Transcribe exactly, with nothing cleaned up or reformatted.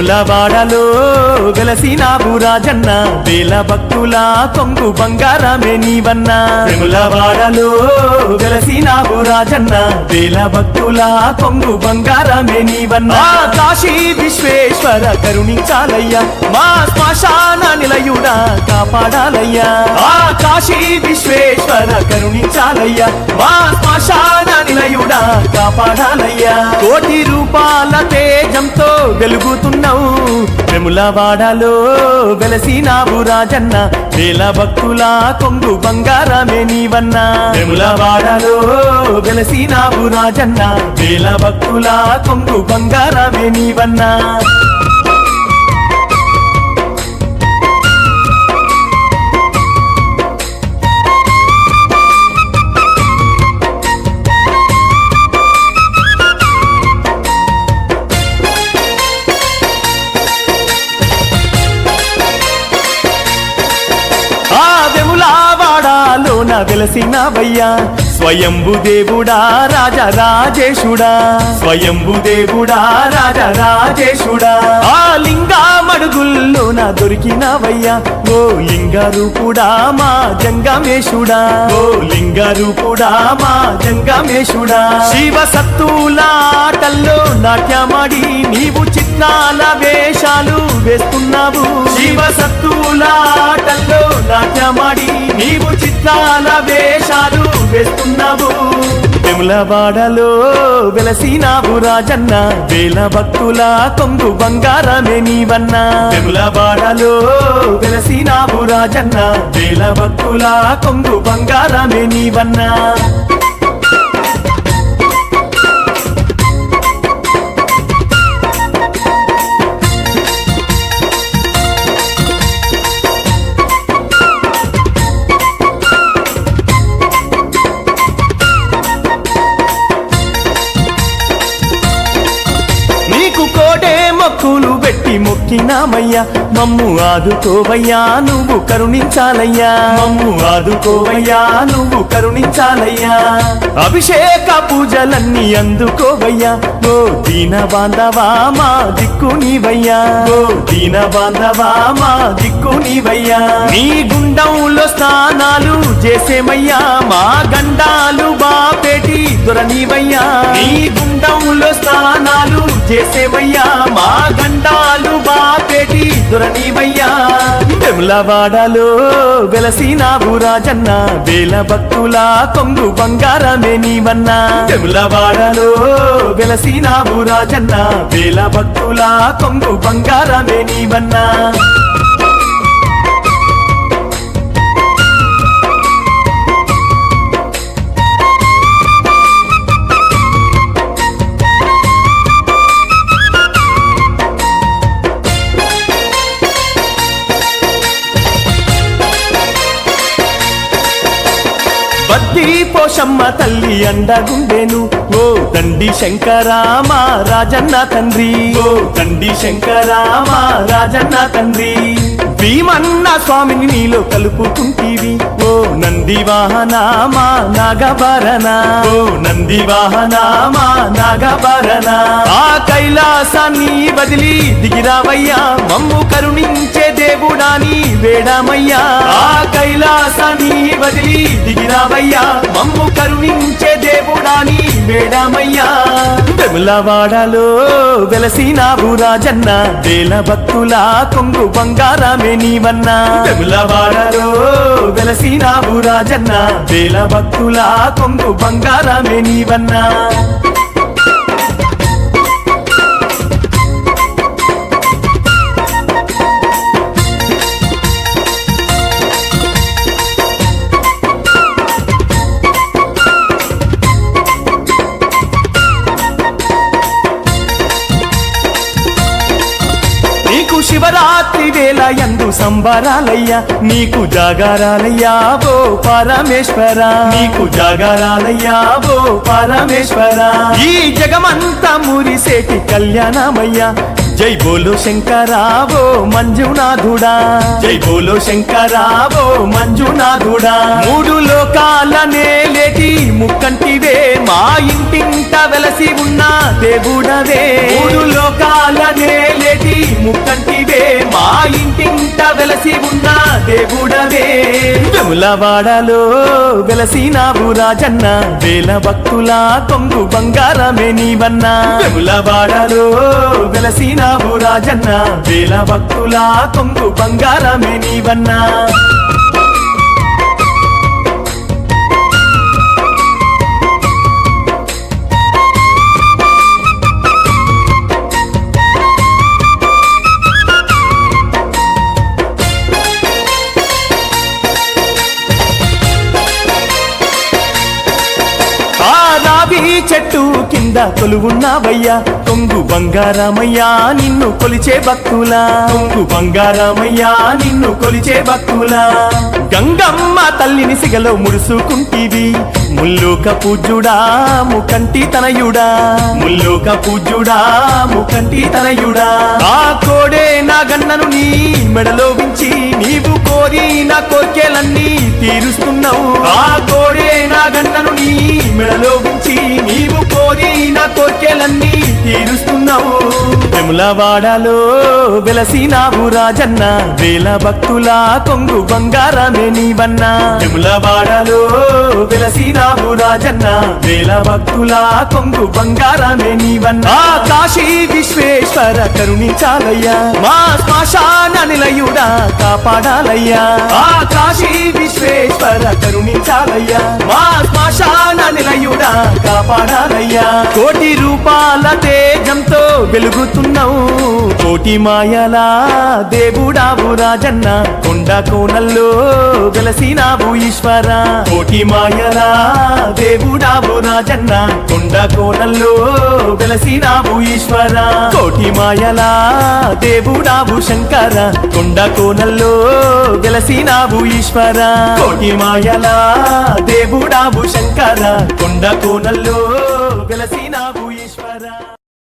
వేములవాడలో వెలసినావు రాజన్న వేల భక్తుల కొంగు బంగారమే నీవన్న వేములవాడలో వెలసినావు రాజన్న వేల భక్తుల కొంగు బంగారమే నీవన్న కాశీ విశ్వేశ్వర కరుణించాలయ్యా మా శ్మశాన నిలయుడా కాపాడాలయ్యా ఆ కాశీ విశ్వేశ్వర కరుణించాలయ్యా మా శ్మశాన నిలయుడా కాపాడాలయ్యా కోటి రూపాల తేజంతో వెలుగుతున్నావు వేములవాడలో వెలసినావు రాజన్న వేల భక్తుల కొంగు బంగారమే నీవన్న వేములవాడలో వెలసినావు రాజన్న వేల భక్తుల కొంగు బంగారమే నీవన్న వేములవాడలోన వెలసినవయ్యా స్వయంభు దేవుడా రాజా రాజేశుడా స్వయంభు దేవుడా రాజా రాజేశుడా ఆ లింగా మడుగుల్లోన దొరికినవయ్యా ఓ లింగ రూపుడా మా జంగమేశుడా ఓ లింగ రూపుడా మా జంగమేశుడా శివ సత్తుల ఆటల్లో నాట్యమాడి నీవు చిత్రాల వేషాలు వేస్తున్నావు శివ సత్తుల ఆటల్లో నాట్యమాడి నీవు చిత్రాల వేషాలు వేస్తున్నావు వేములవాడలో వెలసినావు రాజన్న వేల భక్తుల కొంగు బంగారమే నీవన్న వేములవాడలో వెలసినావు రాజన్న వేల భక్తుల కొంగు బంగారమే నీవన్న మొక్కులు పెట్టి మొక్కినామయ్యా మమ్ము ఆదుకోవయ్యా నువ్వు కరుణించాలయ్యా మమ్ము ఆదుకోవయ్యా నువ్వు కరుణించాలయ్యా అభిషేక పూజలన్నీ అందుకోవయ్యా ఓ దీన బాంధవా మా దిక్కు నీవయ్యా ఓ దీన బాంధవా మా దిక్కు నీవయ్యా నీ గుండంలో స్నానాలు చేసేమయ్యా మా గండాలు బాపేటి దొరనివయ్యా నీ గుండంలో స్నానాలు చేసేమయ్యా మా గండాలు బాపేటి దొరనివయ్యా వేములవాడలో వెలసినావు రాజన్న వేల భక్తుల కొంగు బంగారమే నీవన్న వేములవాడలో వెలసినావు రాజన్న వేల భక్తుల కొంగు బంగారమే నీవన్న బద్ది పోషమ్మ తల్లి అండగుండెను ఓ దండి శంకరామ రాజన్న తండ్రి ఓ దండి శంకరామ రాజన్న తండ్రి భీమన్న స్వామిని నీలో కలుపుకుంటీవి ఓ నంది వాహనామా నాగభరణ ఓ నంది వాహనామా నాగభరణ ఆ కైలాసాన్ని వదిలి దిగిరావయ్యా మమ్ము కరుణించే దేవుడాని వేడమయ్యా ఆ కైలాసాన్ని వదిలి దిగిరావయ్యా మమ్ము కరుణించే దేవుడాని వేడమయ్యా వేములవాడలో వెలసినావు రాజన్న వేల భక్తుల కొంగు బంగారమే నీవన్న వేములవాడలో వెలసినావు రాజన్న వేల భక్తుల కొంగు బంగారమే నీవన్న నీకు శివరాత్రి వేళ యందు సంబరాలయ్యా నీకు జాగారాలయ్యా ఓ పరమేశ్వర నీకు జాగారాలయ్యా ఓ పరమేశ్వర ఈ జగమంతా మురిసేటి కళ్యాణమయ్యా జై బోలో శంకరావో మంజునాథుడా జై బోలో శంకరావో మంజునాథుడా మూడు లోకాల నేలేటి ముక్కంటివే మా ఇంటింట వెలసి ఉన్న దేవుడవే మూడు లోకాలనే లేటి ముక్కంటివే మా ఇంటింట వెలసి ఉన్న దేవుడవే వెములవాడలో వెలసినావు రాజన్న వేల భక్తుల కొంగు బంగారమే నీవన్నా వెములవాడలో వెలసినావు రాజన్న వేల భక్తుల కొంగు బంగారమే నీవన్నా రావి చెట్టు కింద కొలువున్నావయ్యా కొంగు బంగారమయ్యా నిన్ను కొలిచే భక్తులా కొంగు బంగారమయ్యా నిన్ను కొలిచే భక్తులా గంగమ్మ తల్లిని సిగలో ముడుసుకుంటివి ముల్లోక పూజ్యుడా ముకంటి తనయుడా ముల్లోక పూజ్యుడా ముకంటి తనయుడా ఆ కోడే నా గన్నను నీ మెడలో వించి నీవు కోరి నా కోర్కెలన్నీ తీరుస్తున్నావు ఆ కోడే నా గన్నను నీ మెడలో వించి నీవు కోరి నా కోర్కెలన్నీ తీరుస్తున్నావు వెములవాడలో వెలసినావు రాజన్న వేల భక్తుల కొంగు బంగారమే నీవన్నా వెములవాడలో వెలసినావు రాజన్న వేల భక్తుల కొంగు బంగారమే నీవన్నా కాశీ విశ్వేశ్వర కరుణించాలయ్యా మా శ్మశాన నిలయుడా కాపాడాలయ్యా ఆ కాశీ విశ్వేశ్వర కరుణించాలయ్యా మా శ్మశాన నిలయుడా కాపాడాలయ్యా కోటి రూపాల తేజంతో వెలుగుతున్నావు కోటి మాయలా దేవుడావు రాజన్న కొండ కోనల్లో వెలసినావు ఈశ్వర కోటి మాయలా దేవుడావు రాజన్న కొండ కోనల్లో వెలసినావు ఈశ్వర కోటి మాయలా దేవుడావు శంకర కొండ కోనల్లో వెలసినావు ఈశ్వర కోటి మాయలా దేవుడావు శంకర కొండ కోనల్లో వెలసినావు ఈశ్వర